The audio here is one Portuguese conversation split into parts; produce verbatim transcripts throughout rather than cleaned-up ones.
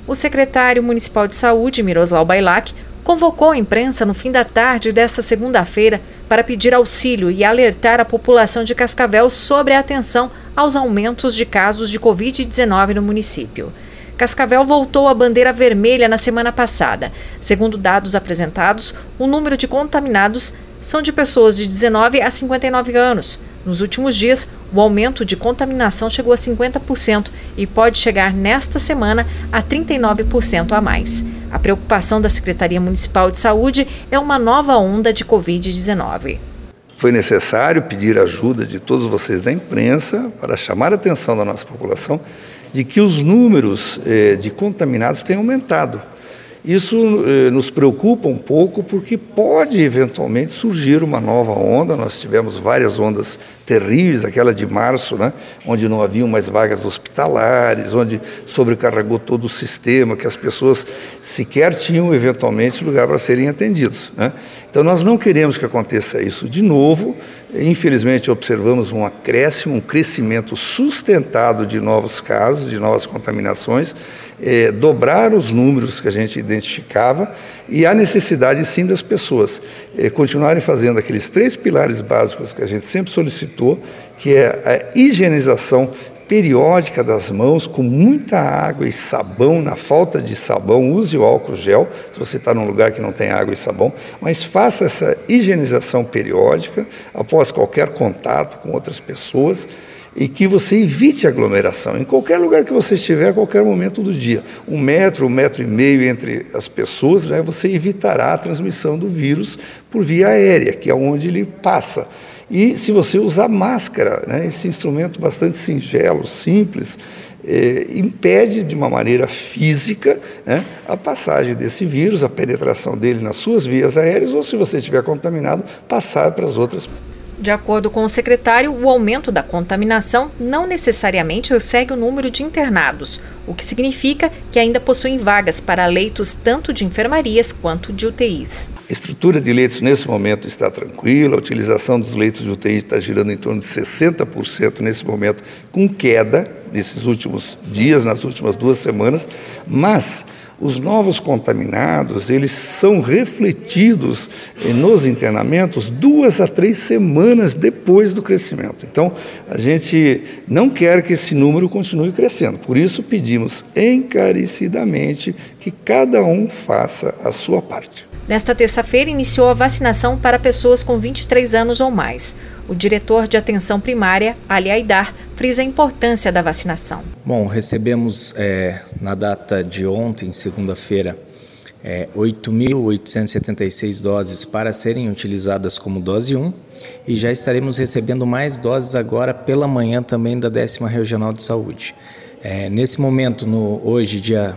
O secretário municipal de saúde, Miroslav Bailac, convocou a imprensa no fim da tarde desta segunda-feira para pedir auxílio e alertar a população de Cascavel sobre a atenção aos aumentos de casos de covid dezenove no município. Cascavel voltou à bandeira vermelha na semana passada. Segundo dados apresentados, o número de contaminados são de pessoas de dezenove a cinquenta e nove anos. Nos últimos dias, o aumento de contaminação chegou a cinquenta por cento e pode chegar nesta semana a trinta e nove por cento a mais. A preocupação da Secretaria Municipal de Saúde é uma nova onda de covid dezenove. Foi necessário pedir ajuda de todos vocês da imprensa para chamar a atenção da nossa população de que os números eh, de contaminados têm aumentado. Isso eh, nos preocupa um pouco porque pode eventualmente surgir uma nova onda. Nós tivemos várias ondas terríveis, aquela de março, né, onde não haviam mais vagas hospitalares, onde sobrecarregou todo o sistema, que as pessoas sequer tinham eventualmente lugar para serem atendidos, né? Então nós não queremos que aconteça isso de novo. Infelizmente observamos um acréscimo, um crescimento sustentado de novos casos, de novas contaminações, eh, dobrar os números que a gente identificava e a necessidade sim das pessoas eh, continuarem fazendo aqueles três pilares básicos que a gente sempre solicitou, que é a higienização periódica das mãos, com muita água e sabão. Na falta de sabão, use o álcool gel, se você está num lugar que não tem água e sabão, mas faça essa higienização periódica após qualquer contato com outras pessoas e que você evite aglomeração em qualquer lugar que você estiver, a qualquer momento do dia. Um metro, um metro e meio entre as pessoas, né, você evitará a transmissão do vírus por via aérea, que é onde ele passa. E se você usar máscara, né, esse instrumento bastante singelo, simples, eh, impede de uma maneira física, né, a passagem desse vírus, a penetração dele nas suas vias aéreas, ou se você estiver contaminado, passar para as outras. De acordo com o secretário, o aumento da contaminação não necessariamente segue o número de internados, o que significa que ainda possuem vagas para leitos tanto de enfermarias quanto de U T Is. A estrutura de leitos nesse momento está tranquila, a utilização dos leitos de U T I está girando em torno de sessenta por cento nesse momento, com queda nesses últimos dias, nas últimas duas semanas, mas os novos contaminados, eles são refletidos nos internamentos duas a três semanas depois do crescimento. Então, a gente não quer que esse número continue crescendo. Por isso, pedimos encarecidamente que cada um faça a sua parte. Nesta terça-feira, iniciou a vacinação para pessoas com vinte e três anos ou mais. O diretor de atenção primária, Ali Aidar, frisa a importância da vacinação. Bom, recebemos é, na data de ontem, segunda-feira, é, oito mil oitocentas e setenta e seis doses para serem utilizadas como dose um e já estaremos recebendo mais doses agora pela manhã também da décima Regional de Saúde. É, nesse momento, no, hoje, dia...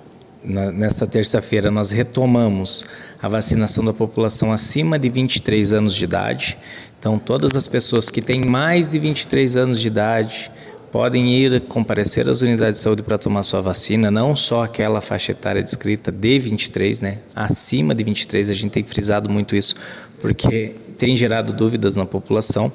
Na, nesta terça-feira, nós retomamos a vacinação da população acima de vinte e três anos de idade. Então, todas as pessoas que têm mais de vinte e três anos de idade podem ir comparecer às unidades de saúde para tomar sua vacina, não só aquela faixa etária descrita de vinte e três, né? Acima de vinte e três, a gente tem frisado muito isso, porque tem gerado dúvidas na população.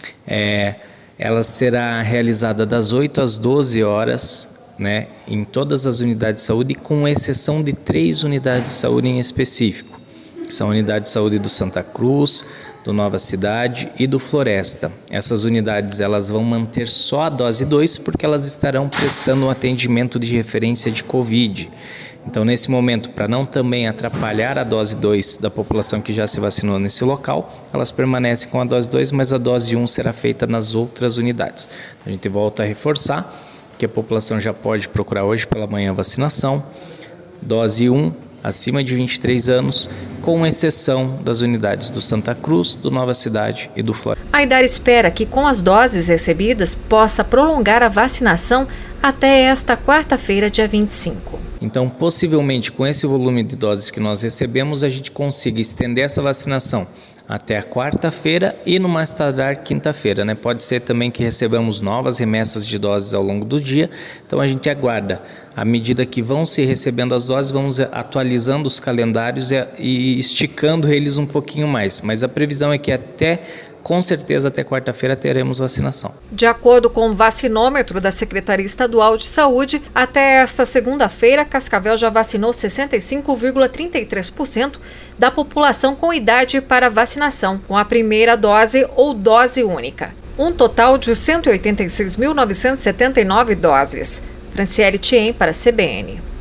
É, ela será realizada das oito às doze horas, né, em todas as unidades de saúde, com exceção de três unidades de saúde em específico, que são a unidade de saúde do Santa Cruz, do Nova Cidade e do Floresta. Essas unidades elas vão manter só a dose dois, porque elas estarão prestando um atendimento de referência de Covid. Então, nesse momento, para não também atrapalhar a dose dois da população que já se vacinou nesse local, elas permanecem com a dose dois, mas a dose um será feita nas outras unidades. A gente volta a reforçar que a população já pode procurar hoje pela manhã a vacinação, dose um, acima de vinte e três anos, com exceção das unidades do Santa Cruz, do Nova Cidade e do Floresta. Aidar espera que com as doses recebidas possa prolongar a vacinação até esta quarta-feira, dia vinte e cinco. Então, possivelmente, com esse volume de doses que nós recebemos, a gente consiga estender essa vacinação até a quarta-feira e no mais tardar quinta-feira, né? Pode ser também que recebamos novas remessas de doses ao longo do dia, então a gente aguarda À medida que vão se recebendo as doses, vamos atualizando os calendários e, e esticando eles um pouquinho mais. Mas a previsão é que até, com certeza, até quarta-feira teremos vacinação. De acordo com o vacinômetro da Secretaria Estadual de Saúde, até esta segunda-feira, Cascavel já vacinou sessenta e cinco vírgula trinta e três por cento da população com idade para vacinação, com a primeira dose ou dose única. Um total de cento e oitenta e seis mil novecentos e setenta e nove doses. Franciele Thiem para a C B N.